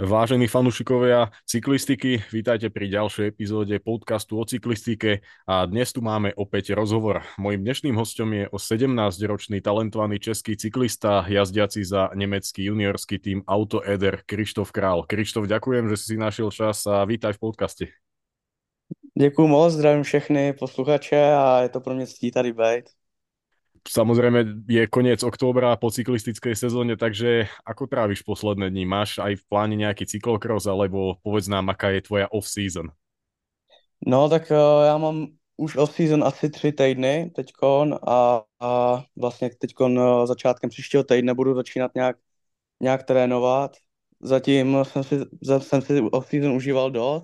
Vážení fanúšikovia cyklistiky, vítajte pri ďalšej epizóde podcastu o cyklistike a dnes tu máme opäť rozhovor. Mojím dnešným hostom je o 17-ročný talentovaný český cyklista, jazdiaci za nemecký juniorský tým Auto Eder Krištof Král. Krištof, ďakujem, že si našiel čas a vítaj v podcaste. Děkuju moc, zdravím všechny posluchače a je to pro mě ctí tady být. Samozrejme je koniec októbra po cyklistickej sezóne, takže ako tráviš posledné dni? Máš aj v pláne nejaký cyklokros, alebo povedz nám, aká je tvoja off-season? No tak já mám už off-season asi 3 týdny teďkon a vlastně teďkon začátkem příštího týdne budu začínat nějak trénovat. Zatím jsem si off-season užíval dost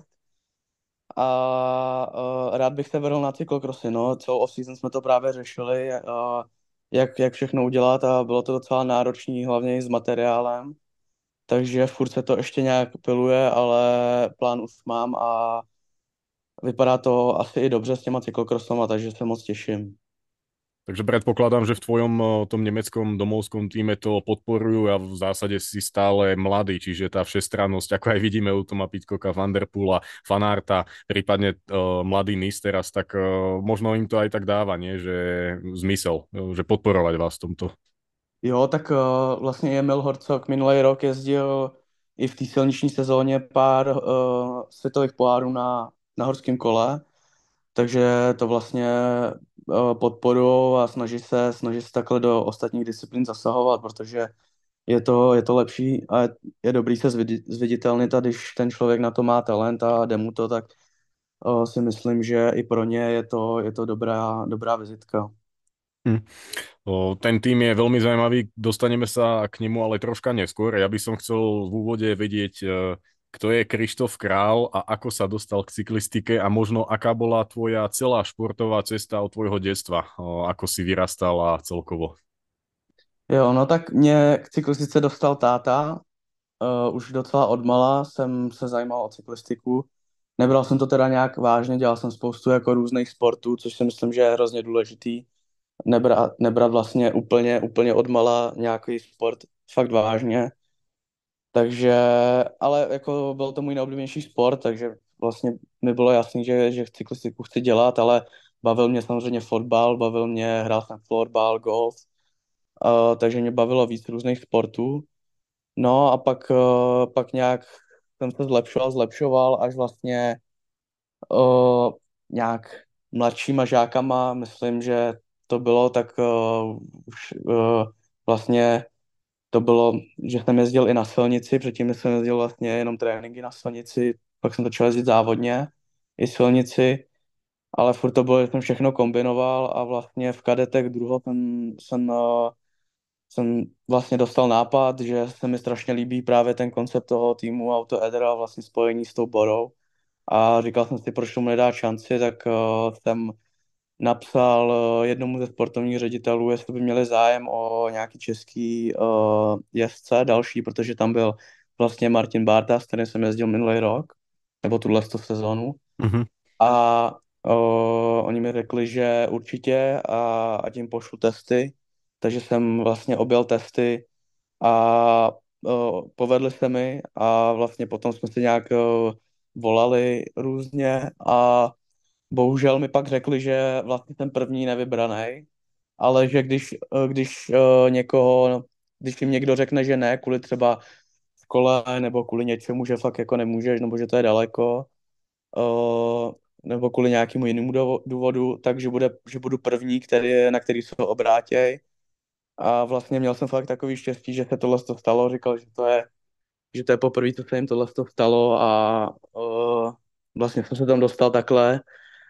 a rád bych se vrhl na cyklokrosy. No. Celou off-season jsme to právě řešili, jak všechno udělat a bylo to docela náročné, hlavně i s materiálem. Takže furt se to ještě nějak piluje, ale plán už mám a vypadá to asi i dobře s těma cyklokrosama, takže se moc těším. Takže predpokladám, že v tvojom tom nemeckom domovskom týme to podporujú a v zásade si stále mladý, čiže tá všestrannosť, ako aj vidíme u Toma Pidcocka, Van der Poola, Fanarta, prípadne mladý Nisteras, tak možno im to aj tak dáva, nie? Že zmysel, že podporovať vás v tomto. Jo, tak vlastně Emil Horcok minulý rok jezdil i v té silniční sezóně pár světových pohárů na horském kole, takže to vlastně podporují a snaží se takhle do ostatních disciplín zasahovat, protože je to lepší a je dobrý se zviditelnit a když ten člověk na to má talent a jde mu to, tak si myslím, že i pro ně je to dobrá vizitka. Hm. Ten tým je veľmi zaujímavý, dostaneme sa k nemu ale troška neskôr. Ja by som chcel v úvode vedieť, kto je Krištof Král a ako sa dostal k cyklistike a možno aká bola tvoja celá športová cesta od tvojho detstva, ako si vyrastal a celkovo. Jo, no tak mě k cyklistice dostal táta. Už docela odmala jsem se zajímal o cyklistiku. Nebral jsem to teda nějak vážně, dělal jsem spoustu jako různých sportů, což si myslím, že je hrozně důležitý. Nebrat vlastně úplně odmala nějaký sport fakt vážně. Takže, ale jako byl to můj nejoblíbenější sport, takže vlastně mi bylo jasný, že cyklistiku chci dělat, ale bavil mě samozřejmě fotbal, hrál jsem florbal, golf, takže mě bavilo víc různých sportů. No a pak nějak jsem se zlepšoval, až vlastně uh, nějak mladšíma žákama, myslím, že to bylo tak už vlastně to bylo, že jsem jezdil i na silnici, předtím jsem jezdil vlastně jenom tréninky na silnici, pak jsem začal jezdit závodně i silnici, ale furt to bylo, že jsem všechno kombinoval a vlastně v kadetech druhou jsem vlastně dostal nápad, že se mi strašně líbí právě ten koncept toho týmu Auto Edera vlastně spojení s tou Borou a říkal jsem si, proč tomu nedát šanci, tak jsem napsal jednomu ze sportovních ředitelů, jestli by měli zájem o nějaký český jezdce další, protože tam byl vlastně Martin Barta, s kterým jsem jezdil minulý rok, nebo tuhle sezónu. Mhm. A oni mi řekli, že určitě a tím pošlu testy, takže jsem vlastně objel testy a povedli se mi a vlastně potom jsme si nějak volali různě a bohužel mi pak řekli, že vlastně ten první nevybraný, ale že když jim někdo řekne, že ne, kvůli třeba škole nebo kvůli něčemu, že fakt jako nemůžeš, nebo že to je daleko, uh, nebo kvůli nějakému jinému důvodu, takže že budu první, na který se obrátěj. A vlastně měl jsem fakt takový štěstí, že se tohle to stalo, říkal, že to je poprvé, co se jim tohle to stalo a vlastně jsem se tam dostal takhle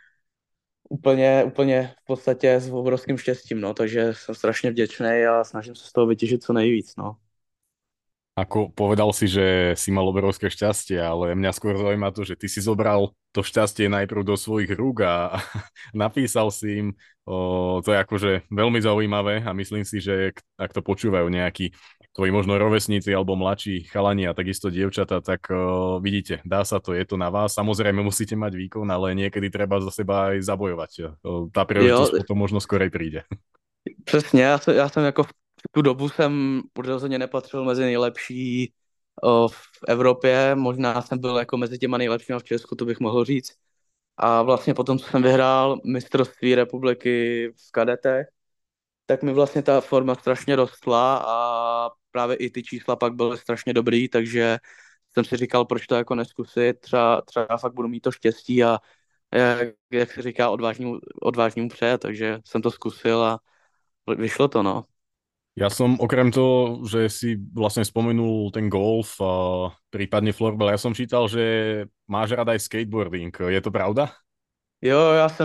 úplně v podstatě s obrovským štěstím, no, takže jsem strašně vděčný a snažím se z toho vytěžit co nejvíc, no. Ako povedal si, že si mal obrovské šťastie, ale mňa skôr zaujíma to, že ty si zobral to šťastie najprv do svojich rúk a napísal si im, to je akože veľmi zaujímavé a myslím si, že ak to počúvajú nejakí tvoji možno rovesníci alebo mladší chalani a takisto dievčata, tak vidíte, dá sa to, je to na vás. Samozrejme musíte mať výkon, ale niekedy treba za seba aj zabojovať. Tá Jo, príležitosť potom možno skorej príde. přesně, já jsem jako v tu dobu jsem rozhodně nepatřil mezi nejlepší v Evropě, možná jsem byl jako mezi těma nejlepšíma v Česku, to bych mohl říct. A vlastně potom, co jsem vyhrál mistrovství republiky v kadetech, tak mi vlastně ta forma strašně rostla a právě i ty čísla pak byly strašně dobrý, takže jsem si říkal, proč to jako neskusit, třeba fakt budu mít to štěstí a jak se říká, odvážnému přeje, takže jsem to zkusil a vyšlo to, no. Ja som okrem toho, že si vlastne spomenul ten golf, prípadne florbal, ja som čítal, že máš rád aj skateboarding. Je to pravda? Jo,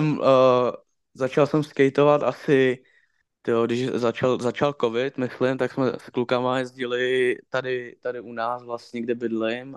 začal jsem skateovat asi, tyjo, když začal covid, myslím, tak jsme s klukama jezdili tady u nás vlastně, kde bydlím.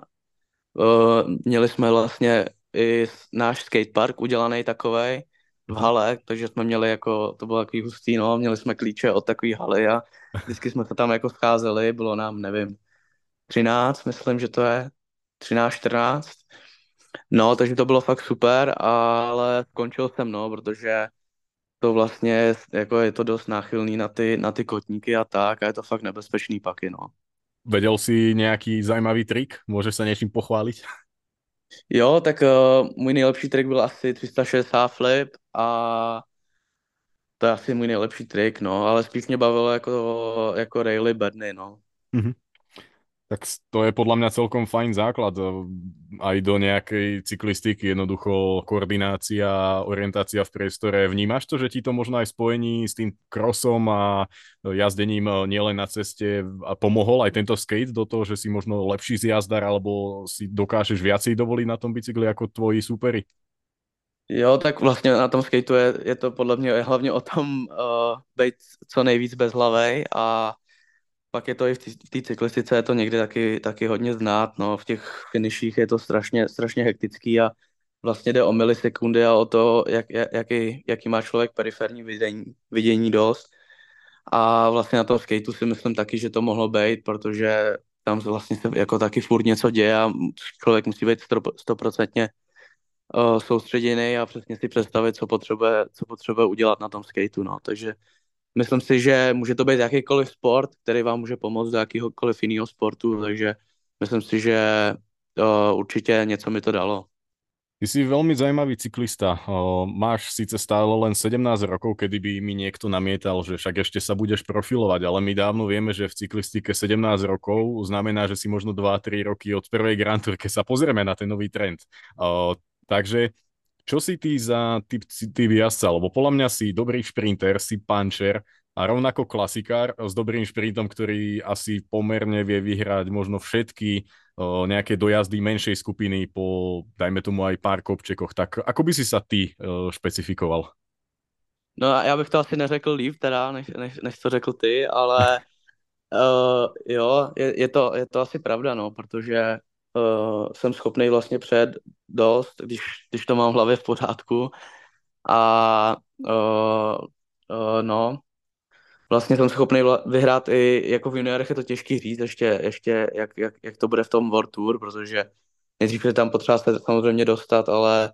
Měli jsme vlastně i náš skatepark udělaný takovej v Mhm. hale, takže jsme měli jako, to bylo takový hustý, no, měli jsme klíče od takové haly a vždycky jsme se tam jako scházeli, bylo nám, nevím, 13, myslím, že to je, 13, 14. No, takže to bylo fakt super, ale skončil jsem, no, protože to vlastně jako je to dost náchylný na ty kotníky a tak a je to fakt nebezpečný paky, no. Vedel si nejaký zajímavý trik? Môžeš sa niečím pochváliť? Jo, tak můj nejlepší trik byl asi 360 flip a to je asi můj nejlepší trik, no, ale spíš mě bavilo jako Rayleigh Burny, no. Tak to je podľa mňa celkom fajn základ aj do nejakej cyklistiky, jednoducho koordinácia, orientácia v priestore. Vnímaš to, že ti to možno aj v spojení s tým crossom a jazdením nielen na ceste a pomohol aj tento skate do toho, že si možno lepší zjazdar alebo si dokážeš viacej dovoliť na tom bicykli ako tvoji súperi? Jo, tak vlastně na tom skateu je to podle mě hlavně o tom být co nejvíc bezhlavej a pak je to i v té cyklistice, je to někdy taky hodně znát, no, v těch finiších je to strašně hektický a vlastně jde o milisekundy a o to, jaký má člověk periferní vidění dost. A vlastně na tom skateu si myslím taky, že to mohlo být, protože tam se vlastně se jako taky furt něco děje a člověk musí být stoprocentně soustředěný a přesně si představit, co potřebuje udělat na tom skateu, no. Takže myslím si, že může to být jakýkoliv sport, který vám může pomoct do jakýhokoliv jiného sportu, takže myslím si, že určitě něco mi to dalo. Ty si veľmi zaujímavý cyklista. Máš síce stále len 17 rokov, kedy by mi niekto namietal, že však ešte sa budeš profilovať, ale my dávno vieme, že v cyklistike 17 rokov znamená, že si možno 2-3 roky od prvej Grand Tour, keď sa pozrieme na ten nový trend. Takže čo si ty za typ jazdca? Lebo podľa mňa si dobrý šprinter, si puncher a rovnako klasikár s dobrým šprintom, ktorý asi pomerne vie vyhrať možno všetky nejaké dojazdy menšej skupiny po, dajme tomu aj pár kopčekoch. Tak ako by si sa ty špecifikoval? No a já bych to asi neřekl líp teda, než to řekl ty, ale jo, je to asi pravda, no, protože jsem schopný vlastně přejet dost, když to mám v hlavě v pořádku a no, vlastně jsem schopný vyhrát i jako v juniorech je to těžký říct, ještě jak to bude v tom World Tour, protože nejdřív je tam potřeba se samozřejmě dostat, ale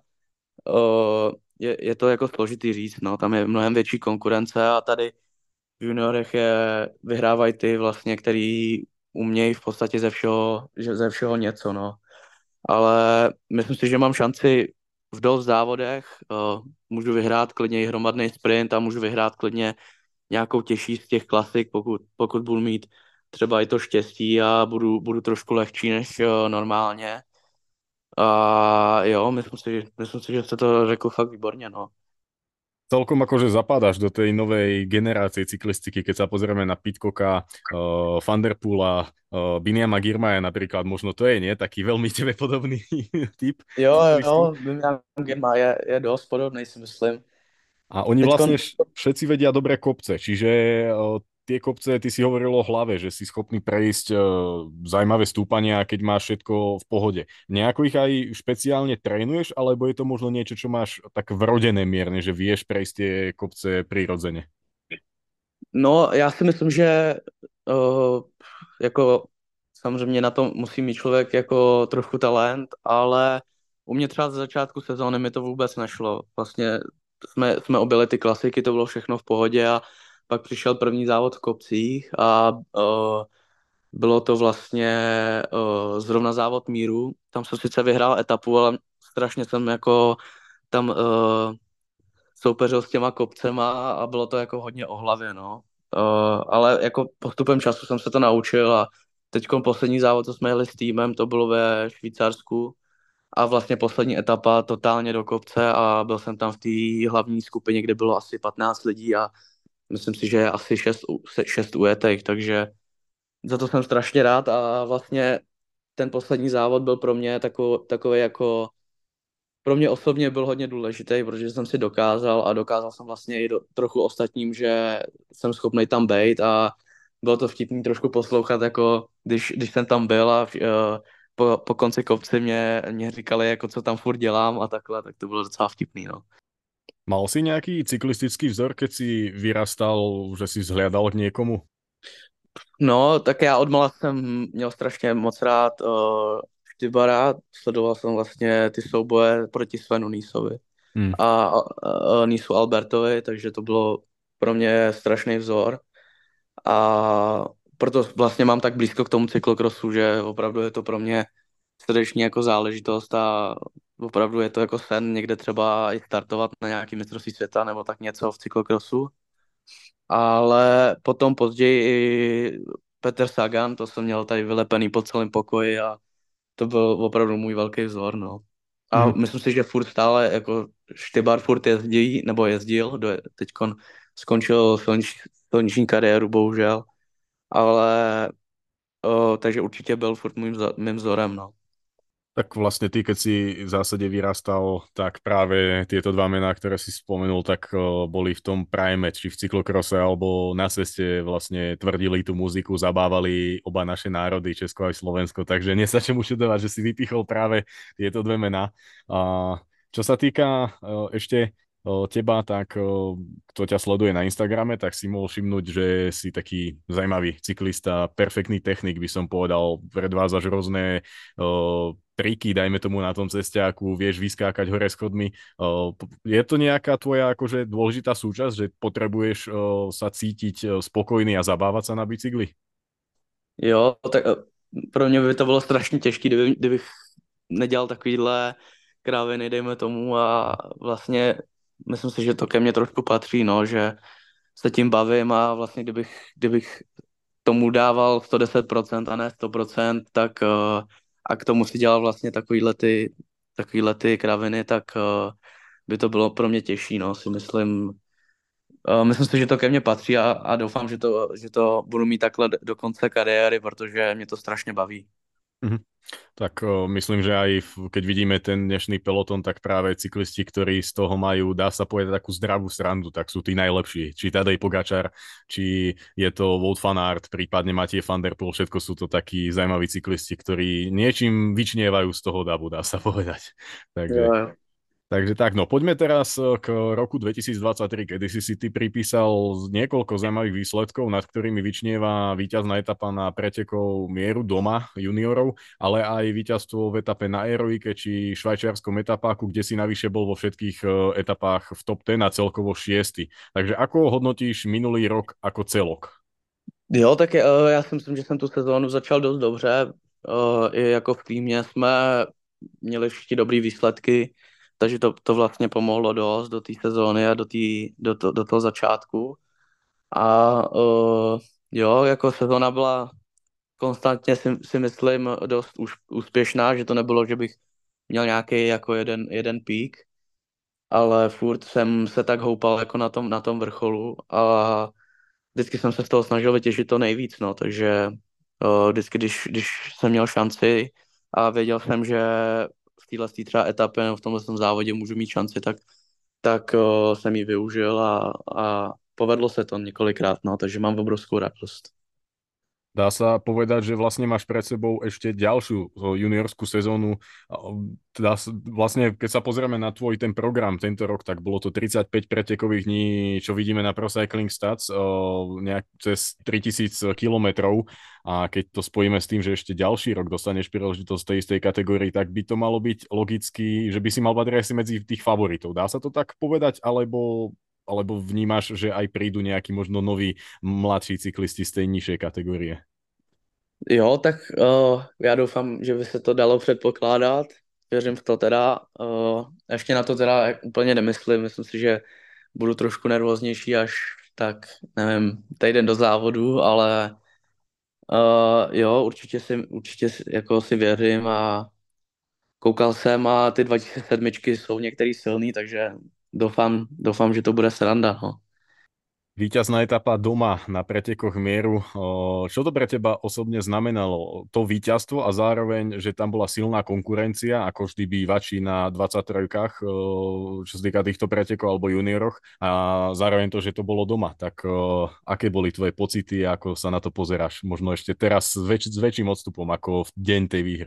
je to jako složitý říct, no, tam je mnohem větší konkurence a tady v juniorech vyhrávají ty vlastně, který umějí v podstatě ze všeho něco, no. Ale myslím si, že mám šanci v dost závodech, můžu vyhrát klidně i hromadný sprint a můžu vyhrát klidně nějakou těžší z těch klasik, pokud budu mít třeba i to štěstí a budu trošku lehčí než normálně. A jo, myslím si, že jste to řekl fakt výborně, no. Celkom akože zapadaš do tej novej generácie cyklistiky, keď sa pozrieme na Pidcocka, Van der Poola, Biniama Girmaja napríklad, možno to je, nie? Taký veľmi tebe podobný typ cyklistu. Vím, je dost podobný, si myslím. A oni Teďkon, vlastne všetci vedia dobre kopce, čiže tie kopce, ty si hovoril o hlave, že si schopný prejsť zaujímavé stúpania, keď máš všetko v pohode. Nejako ich aj špeciálne trénuješ, alebo je to možno niečo, čo máš tak vrodené mierne, že vieš prejsť tie kopce prirodzene? no, já si myslím, že jako samozřejmě na to musí mít člověk jako trochu talent, ale u mě třeba ze začátku sezóny mi to vůbec nešlo. Vlastně jsme objeli ty klasiky, to bylo všechno v pohodě a pak přišel první závod v kopcích a Bylo to vlastně zrovna závod míru. Tam jsem sice vyhrál etapu, ale strašně jsem jako tam soupeřil s těma kopcema a bylo to jako hodně o hlavě, no. Ale jako postupem času jsem se to naučil a teď poslední závod, co jsme jeli s týmem, to bylo ve Švýcarsku a vlastně poslední etapa totálně do kopce a byl jsem tam v té hlavní skupině, kde bylo asi 15 lidí a myslím si, že je asi 6 ujetých, takže za to jsem strašně rád a vlastně ten poslední závod byl pro mě takový jako pro mě osobně byl hodně důležitý, protože jsem si dokázal a dokázal jsem vlastně i trochu ostatním, že jsem schopný tam být a bylo to vtipný trošku poslouchat, jako když jsem tam byl a po konci kopce mě říkali, jako co tam furt dělám a takhle, tak to bylo docela vtipný, no. Mal si nejaký cyklistický vzor, keď si vyrastal, že si zhliadal k niekomu? No, tak já odmala jsem měl strašně moc rád Štybara, sledoval jsem vlastně ty souboje proti Svenu Nýsovi Hm. a Nýsu Albertovi, takže to bylo pro mě strašný vzor a proto vlastně mám tak blízko k tomu cyklokrosu, že opravdu je to pro mě srdeční jako záležitost a opravdu je to jako sen někde třeba i startovat na nějaký mistrovství světa nebo tak něco v cyklokrosu. Ale potom později i Peter Sagan, to jsem měl tady vylepený po celém pokoji a to byl opravdu můj velký vzor, no. A Hm. myslím si, že furt stále jako Štybar furt jezdí, nebo jezdil, teďkon skončil silniční kariéru, bohužel, ale takže určitě byl furt mým vzorem, no. Tak vlastne ty, keď si v zásade vyrastal, tak práve tieto dva mená, ktoré si spomenul, tak boli v tom prime, či v cyklokrose, alebo na ceste vlastne tvrdili tú muziku, zabávali oba naše národy, Česko aj Slovensko, takže nie sa čemu čudovať, že si vypichol práve tieto dve mená. A čo sa týka ešte teba, tak kto ťa sleduje na Instagrame, tak si mohol všimnúť, že si taký zajímavý cyklista, perfektný technik, by som povedal, predvádzaš rôzne triky, dajme tomu na tom cestiaku, vieš vyskákať hore schodmi. Je to nejaká tvoja akože dôležitá súčasť, že potrebuješ sa cítiť spokojný a zabávať sa na bicykli? Jo, tak pro mě by to bylo strašně těžké, kdybych nedělal takovýhle kráviny, dejme tomu, a vlastně myslím si, že to ke mně trošku patří, no, že se tím bavím a vlastně kdybych tomu dával 110% a ne 100%, tak a k tomu si dělal vlastně takovýhle ty kraviny, tak by to bylo pro mě těžší, no, si myslím. Myslím si, že to ke mně patří a doufám, že to budu mít takhle do konce kariéry, protože mě to strašně baví. Mhm. Tak myslím, že aj keď vidíme ten dnešný peloton, tak práve cyklisti, ktorí z toho majú, dá sa povedať, takú zdravú srandu, tak sú tí najlepší. Či Tadej Pogačar, či je to Wout van Aert, prípadne Matej van der Poel, všetko sú to takí zaujímaví cyklisti, ktorí niečím vyčnievajú z toho davu, dá sa povedať. Takže Jo, jo. Takže tak, no poďme teraz k roku 2023, kedy si ty pripísal niekoľko zaujímavých výsledkov, nad ktorými vyčnieva víťazná etapa na pretekov mieru doma juniorov, ale aj víťazstvo v etape na Aerovike či švajčiarskom etapáku, kde si navyše bol vo všetkých etapách v top 10 a celkovo 6. Takže ako hodnotíš minulý rok ako celok? Jo, tak já si myslím, že jsem tu sezónu začal dost dobře. I jako v týmě jsme měli všichni dobrý výsledky, takže to vlastně pomohlo dost do té sezóny a do toho začátku. A jo, jako sezóna byla konstantně si myslím dost už úspěšná, že to nebylo, že bych měl nějaký jako jeden pík, ale furt jsem se tak houpal jako na tom vrcholu a vždycky jsem se z toho snažil vytěžit to nejvíc, no, takže vždycky, když jsem měl šanci a věděl jsem, že v téhle třeba etapě nebo v tomhle tom závodě můžu mít šanci, tak jsem ji využil a povedlo se to několikrát, no, takže mám obrovskou radost. Dá sa povedať, že vlastne máš pred sebou ešte ďalšiu juniorskú sezónu. Vlastne, keď sa pozrieme na tvoj ten program tento rok, tak bolo to 35 pretekových dní, čo vidíme na Pro Cycling Stats, nejak cez 3000 kilometrov. A keď to spojíme s tým, že ešte ďalší rok dostaneš príležitosť tej istej kategórii, tak by to malo byť logicky, že by si mal patriť asi medzi tých favoritov. Dá sa to tak povedať, alebo vnímaš, že aj prídu nejakí možno noví mladší cyklisti z tej nižšej kategórie? Jo, tak já doufám, že by se to dalo předpokládat. Věřím v to teda. Ještě na to teda úplně nemyslím. Myslím si, že budu trošku nervóznější až tak, nevím, týden do závodu, ale jo, určitě jako si věřím a koukal jsem a ty 2007 jsou některý silný, takže doufám, že to bude sranda, no. Víťazná etapa doma na pretekoch mieru. Čo to pre teba osobne znamenalo? To víťazstvo a zároveň, že tam bola silná konkurencia, ako vždy bývači na 23-kách, čo sa týka týchto pretekov alebo junioroch, a zároveň to, že to bolo doma. Tak aké boli tvoje pocity a ako sa na to pozeráš? Možno ešte teraz s väčším odstupom ako v deň tej výhry.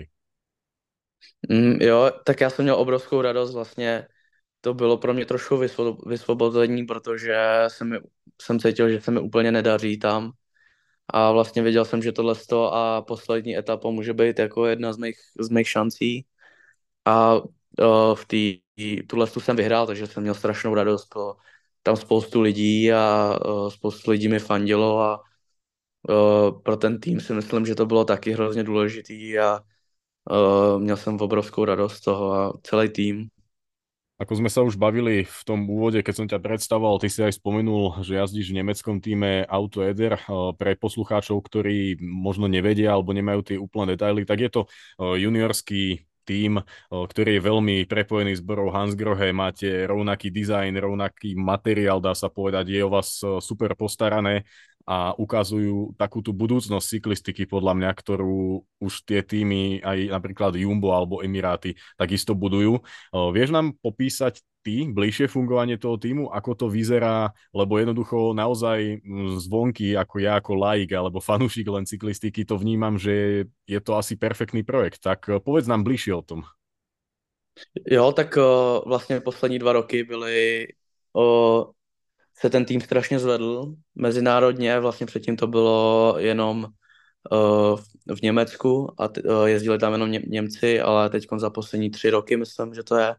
Jo, tak já jsem měl obrovskou radost vlastně. To bylo pro mě trošku vysvobození, protože jsem cítil, že se mi úplně nedaří tam. A vlastně věděl jsem, že tohle a poslední etapa může být jako jedna z mých šancí. A v tuhle jsem vyhrál, takže jsem měl strašnou radost. Tam spoustu lidí a spoustu lidí mi fandilo a pro ten tým si myslím, že to bylo taky hrozně důležitý a měl jsem obrovskou radost z toho a celý tým. Ako sme sa už bavili v tom úvode, keď som ťa predstavoval, ty si aj spomenul, že jazdíš v nemeckom týme Auto Eder. Pre poslucháčov, ktorí možno nevedia alebo nemajú tie úplné detaily, tak je to juniorský tím, ktorý je veľmi prepojený s Borou Hansgrohe. Máte rovnaký dizajn, rovnaký materiál, dá sa povedať, je o vás super postarané a ukazujú takú tú budúcnosť cyklistiky podľa mňa, ktorú už tie týmy, aj napríklad Jumbo alebo Emiráty, takisto budujú. Vieš nám popísať ty bližšie fungovanie toho týmu, ako to vyzerá, lebo jednoducho naozaj zvonky, ako ja, ako laik alebo fanúšik len cyklistiky, to vnímam, že je to asi perfektný projekt. Tak povedz nám bližšie o tom. Jo, tak vlastně poslední 2 roky se ten tým strašně zvedl mezinárodně, vlastně předtím to bylo jenom v Německu a jezdili tam jenom Němci, ale teď za poslední 3 roky, myslím, že to je,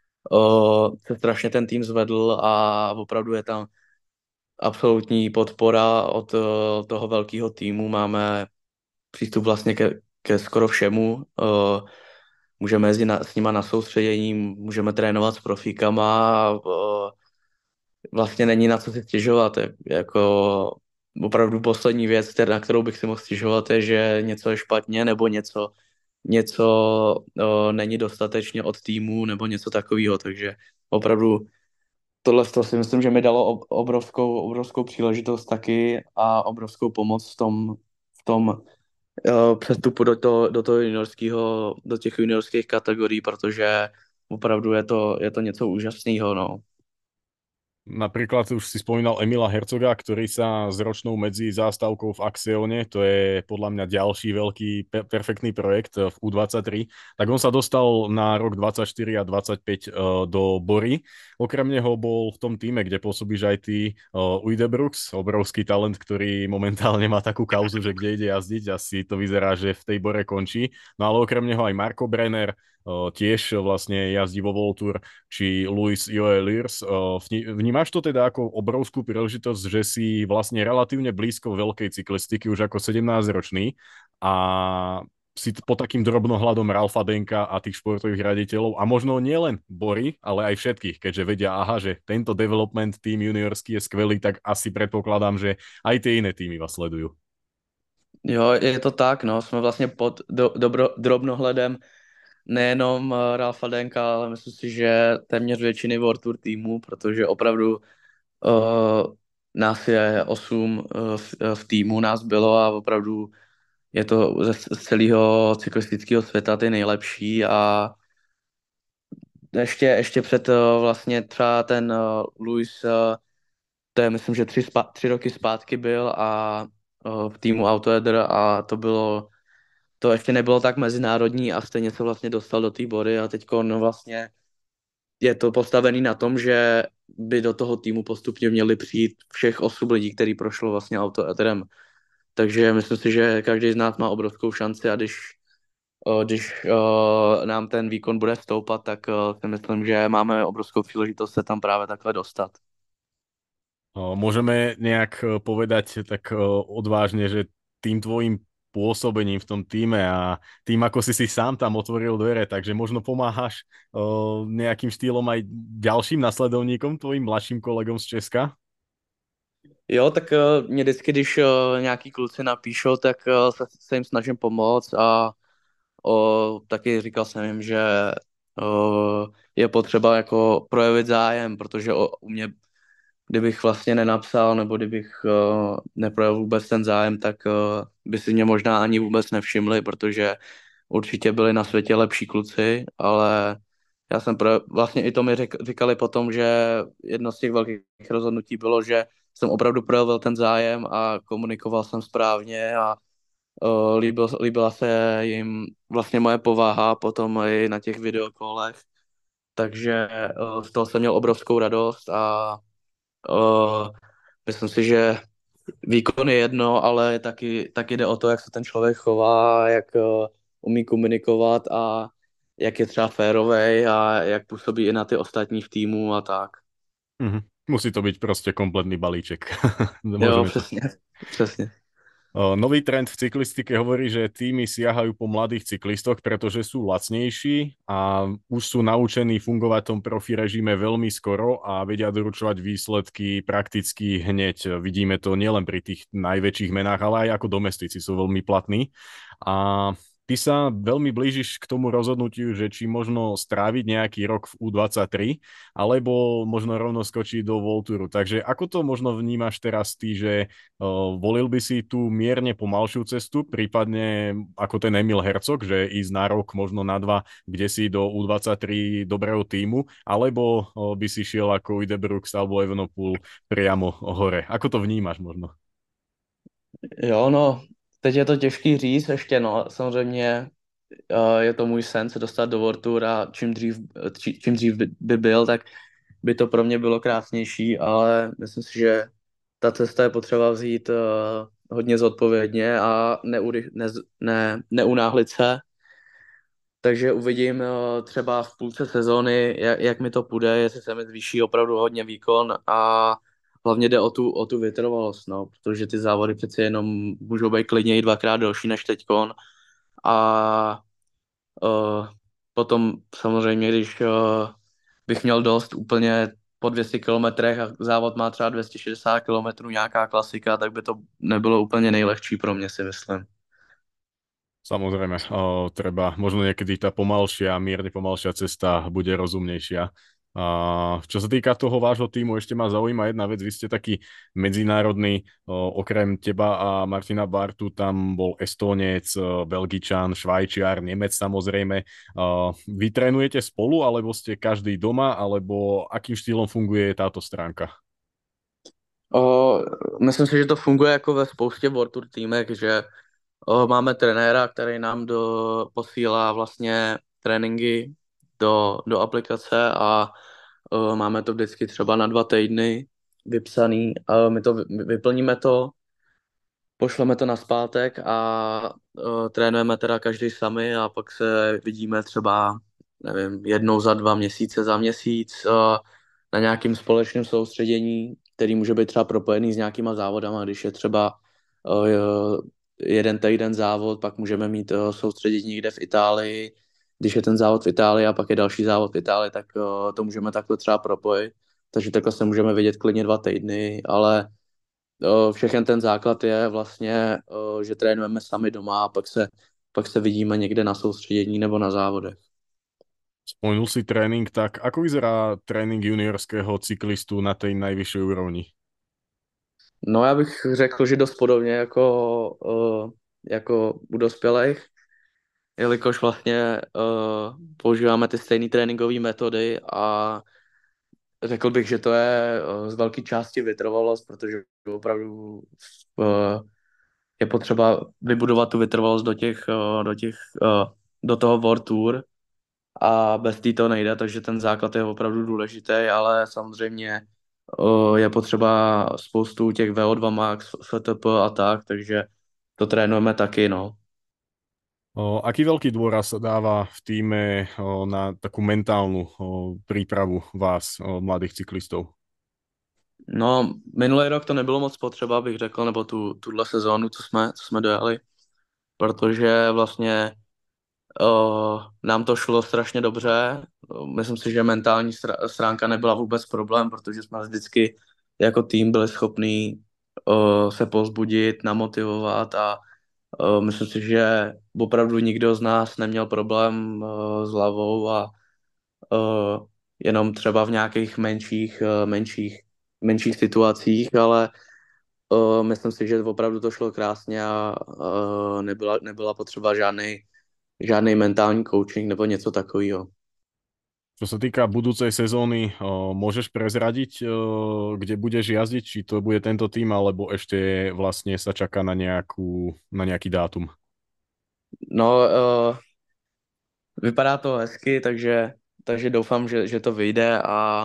se strašně ten tým zvedl a opravdu je tam absolutní podpora od toho velkého týmu. Máme přístup vlastně ke skoro všemu. Můžeme jezdit s nima na soustředění, můžeme trénovat s profíkama a vlastně není na co si stěžovat. Jako opravdu poslední věc, na kterou bych si mohl stěžovat, je, že něco je špatně nebo něco není dostatečně od týmu nebo něco takového. Takže opravdu tohle to si myslím, že mi dalo obrovskou příležitost taky a obrovskou pomoc v tom přestupu do těch juniorských kategorií, protože opravdu je to něco úžasného, no. Napríklad už si spomínal Emila Hercoga, ktorý sa s ročnou medzi zástavkou v Axione, to je podľa mňa ďalší veľký perfektný projekt v U23, tak on sa dostal na rok 24 a 25 do Bory. Okrem neho bol v tom týme, kde pôsobíš aj ty, Uidebrooks, obrovský talent, ktorý momentálne má takú kauzu, že kde ide jazdiť, asi to vyzerá, že v tej Bore končí. No ale okrem neho aj Marco Brenner, tiež vlastne jazdí vo Voltur, či Luis Joeliers. Vnímaš to teda ako obrovskú príležitosť, že si vlastne relatívne blízko veľkej cyklistiky už ako 17-ročný a si pod takým drobnohľadom Ralfa Denka a tých športových riaditeľov a možno nielen Bory, ale aj všetkých, keďže vedia, aha, že tento development tým juniorský je skvelý, tak asi predpokladám, že aj tie iné týmy vás sledujú. Jo, je to tak, no, jsme vlastně pod drobnohledem nejenom Ralfa Denka, ale myslím si, že téměř většiny World Tour týmů, protože opravdu nás je 8 v týmu, nás bylo a opravdu je to z celého cyklistického světa ty nejlepší a ještě před vlastně třeba ten Luis, to je myslím, že 3 roky zpátky byl a v týmu Autoeder a to ještě nebylo tak mezinárodní a stejně se vlastně dostal do té body a teď no vlastně je to postavený na tom, že by do toho týmu postupně měli přijít všech 8 lidí, který prošlo vlastně Autoederem. Takže myslím si, že každý z nás má obrovskou šanci a když nám ten výkon bude stoupat, tak si myslím, že máme obrovskou příležitost se tam právě takhle dostat. Môžeme nejak povedať tak odvážne, že tým tvojim pôsobením v tom týme a tým, ako si sám tam otvoril dvere, takže možno pomáhaš nejakým štýlom aj ďalším nasledovníkom, tvojim mladším kolegom z Česka? Jo, tak mě vždycky, když nějaký kluci napíšou, tak se jim snažím pomoct a taky říkal jsem jim, že je potřeba jako projevit zájem, protože u mě, kdybych vlastně nenapsal nebo kdybych neprojevil vůbec ten zájem, tak by si mě možná ani vůbec nevšimli, protože určitě byli na světě lepší kluci, ale já jsem vlastně i to mi říkali potom, že jedno z těch velkých rozhodnutí bylo, že jsem opravdu projevil ten zájem a komunikoval jsem správně a líbila se jim vlastně moje povaha potom i na těch videokolech, takže z toho jsem měl obrovskou radost a uh, myslím si, že výkon je jedno, ale taky jde o to, jak se ten člověk chová, jak umí komunikovat a jak je třeba férovej a jak působí i na ty ostatní v týmu a tak. Mhm. Musí to byť proste kompletný balíček. Jo, Môžeme to. přesně, přesně. Nový trend v cyklistike hovorí, že týmy siahajú po mladých cyklistoch, pretože sú lacnejší a už sú naučení fungovať v tom profi režime veľmi skoro a vedia doručovať výsledky prakticky hneď. Vidíme to nielen pri tých najväčších menách, ale aj ako domestici sú veľmi platní. A ty sa veľmi blížiš k tomu rozhodnutiu, že či možno stráviť nejaký rok v U23, alebo možno rovno skočiť do Volturu. Takže ako to možno vnímaš teraz ty, že volil by si tú mierne pomalšiu cestu, prípadne ako ten Emil Hercog, že ísť na rok, možno na dva, kde si do U23 dobrého týmu, alebo by si šiel ako Idebrooks alebo Evenepoel priamo hore. Ako to vnímaš možno? Jo, no, teď je to těžký říct ještě, no, samozřejmě je to můj sen se dostat do World Tour a čím dřív by byl, tak by to pro mě bylo krásnější, ale myslím si, že ta cesta je potřeba vzít hodně zodpovědně a neunáhlit se. Takže uvidím třeba v půlce sezóny, jak mi to půjde, jestli se mi zvýší opravdu hodně výkon a hlavně jde o tu vytrvalost, no, protože ty závody přeci jenom můžou být klidně i dvakrát delší než teďkon a potom samozřejmě, když bych měl dost úplně po 200 kilometrech a závod má třeba 260 kilometrů nějaká klasika, tak by to nebylo úplně nejlehčí pro mě, si myslím. Samozrejme, treba, možno niekedy tá pomalšia, mierne pomalšia cesta bude rozumnejšia. A čo sa týka toho vášho týmu, ešte ma zaujíma jedna vec, vy ste taký medzinárodný, okrem teba a Martina Bartu, tam bol Estónec, Belgičan, Švajčiar, Nemec samozrejme. Vy trénujete spolu, alebo ste každý doma, alebo akým štýlom funguje táto stránka? O, myslím si, že to funguje jako ve spoustě World Tour týmech, že máme trenéra, který nám posílá vlastně tréninky do aplikace a máme to vždycky třeba na 2 týdny vypsaný. A my to vyplníme to, pošleme to na zpátek a trénujeme teda každý sami a pak se vidíme třeba, nevím, jednou za 2 měsíce, za měsíc na nějakým společném soustředění, který může být třeba propojený s nějakýma závodama, když je třeba jeden týden závod, pak můžeme mít soustředění někde v Itálii, když je ten závod v Itálii a pak je další závod v Itálii, tak to můžeme takhle třeba propojit. Takže takhle se můžeme vidět klidně 2 týdny, ale všechen ten základ je vlastně, že trénujeme sami doma a pak se vidíme někde na soustředění nebo na závodech. Spomenul si tréning, tak ako vyzerá trénink juniorského cyklistu na tej najvyššej úrovni? No já bych řekl, že dost podobně jako u dospělých, jelikož vlastně používáme ty stejné tréninkové metody a řekl bych, že to je z velké části vytrvalost, protože opravdu uh, je potřeba vybudovat tu vytrvalost do toho World Tour a bez té to nejde, takže ten základ je opravdu důležitý, ale samozřejmě je potřeba spoustu těch VO2 max, FTP a tak, takže to trénujeme taky, no. Aký veľký dôraz sa dáva v týme na takú mentálnu prípravu vás, mladých cyklistov? No, minulý rok to nebylo moc potřeba, bych řekl, nebo tuhle sezónu, co jsme dojeli. protože vlastně nám to šlo strašně dobře. Myslím si, že mentální stránka nebyla vůbec problém, protože jsme vždycky jako tým byli schopní se povzbudit, namotivovat a myslím si, že opravdu nikdo z nás neměl problém s hlavou a jenom třeba v nějakých menších situacích, ale myslím si, že opravdu to šlo krásně a nebyla potřeba žádný mentální coaching nebo něco takového. Čo sa týka budúcej sezóny, môžeš prezradiť, kde budeš jazdiť, či to bude tento tým, alebo ešte vlastne sa čaká na nejaký dátum? No, vypadá to hezky, takže doufám, že to vyjde a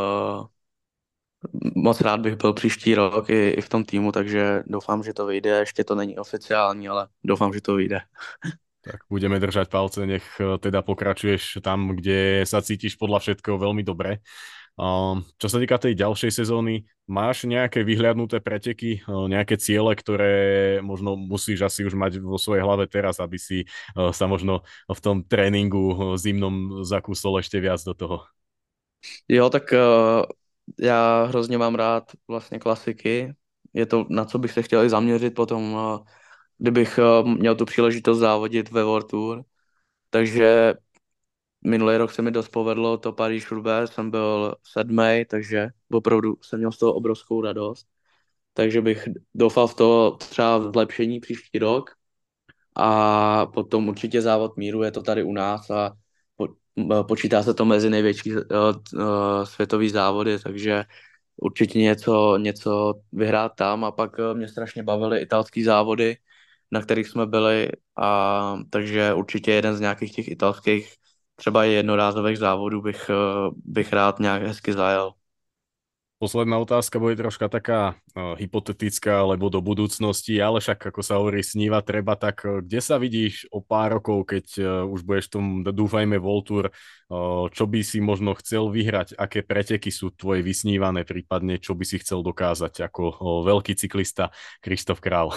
moc rád bych byl příští rok i v tom týmu, takže doufám, že to vyjde. Ještě to není oficiální, ale doufám, že to vyjde. Tak budeme držať palce, nech teda pokračuješ tam, kde sa cítiš podľa všetkého veľmi dobre. Čo sa týka tej ďalšej sezóny, máš nejaké vyhliadnuté preteky, nejaké ciele, ktoré možno musíš asi už mať vo svojej hlave teraz, aby si sa možno v tom tréninku zimnom zakúsol ešte viac do toho? Jo, tak já hrozně mám rád vlastně klasiky. Je to, na co bych se chtěl i zaměřit potom, kdybych měl tu příležitost závodit ve World Tour. Takže minulý rok se mi dost povedlo, to Paríž-Roubaix, jsem byl sedmý, takže opravdu jsem měl z toho obrovskou radost. Takže bych doufal v to třeba zlepšení příští rok a potom určitě závod míru, je to tady u nás a počítá se to mezi největší světový závody, takže určitě něco vyhrát tam a pak mě strašně bavily italský závody, na kterých jsme byli a takže určitě jeden z nějakých těch italských třeba i jednorázových závodů bych rád nějak hezky zajel. Posledná otázka bude troška taká hypotetická, alebo do budúcnosti, ale však, ako sa hovorí, sníva treba, tak kde sa vidíš o pár rokov, keď už budeš v tom, dúfajme, World Tour, čo by si možno chcel vyhrať, aké preteky sú tvoje vysnívané, prípadne čo by si chcel dokázať ako veľký cyklista Krištof Král?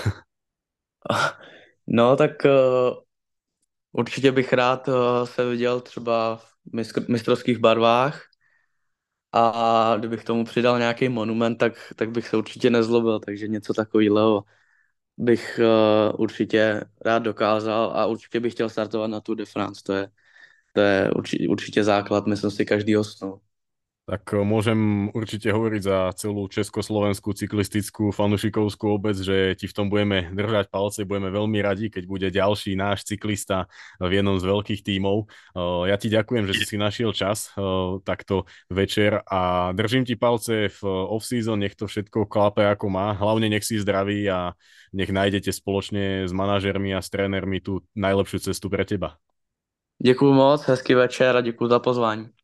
No, tak určitě bych rád se viděl třeba v mistrovských barvách a kdybych tomu přidal nějaký monument, tak bych se určitě nezlobil, takže něco takového bych určitě rád dokázal a určitě bych chtěl startovat na Tour de France, to je určitě základ, myslím si, každýho snu. Tak môžem určite hovoriť za celú československú cyklistickú fanušikovskú obec, že ti v tom budeme držať palce, budeme veľmi radi, keď bude ďalší náš cyklista v jednom z veľkých tímov. Ja ti ďakujem, že si našiel čas takto večer a držím ti palce v off-season, nech to všetko klape ako má. Hlavne nech si zdravý a nech nájdete spoločne s manažermi a s trénermi tú najlepšiu cestu pre teba. Děkuju moc, hezký večer a děkuju za pozvání.